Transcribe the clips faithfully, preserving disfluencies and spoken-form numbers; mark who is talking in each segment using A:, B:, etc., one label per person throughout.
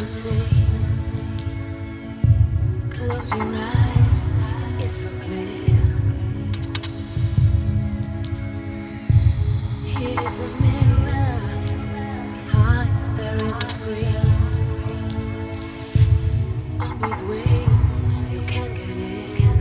A: see. Close your eyes, it's so clear. Here's the mirror, behind there is a screen. On both ways, you can get in.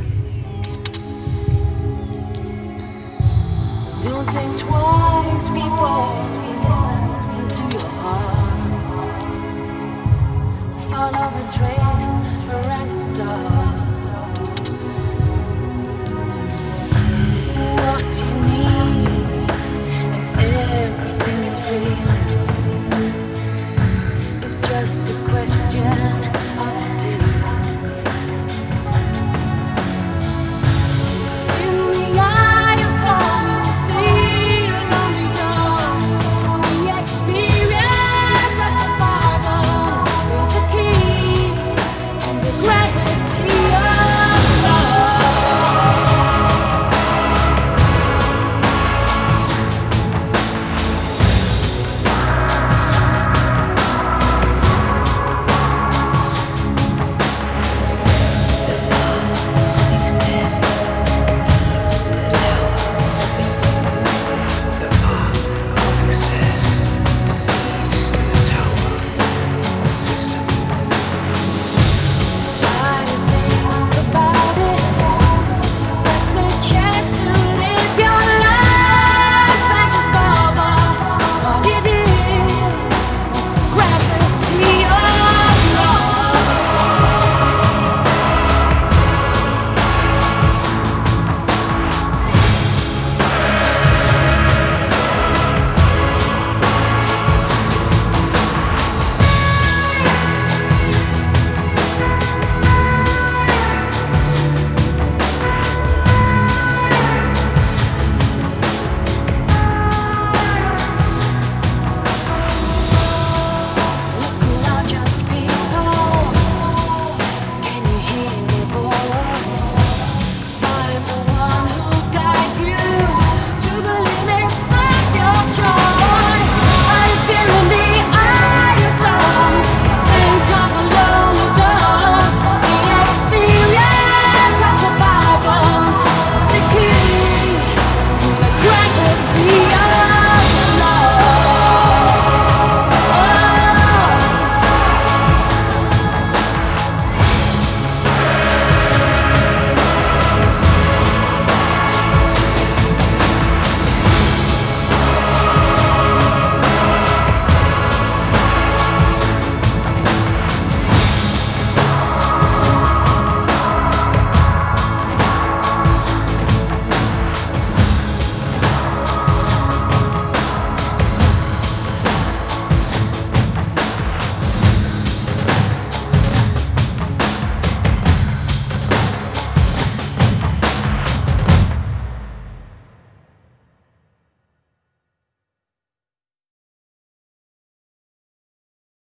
A: Don't think twice before you listen to your heart. Follow the trace for a new start. What you need and everything you feel is just a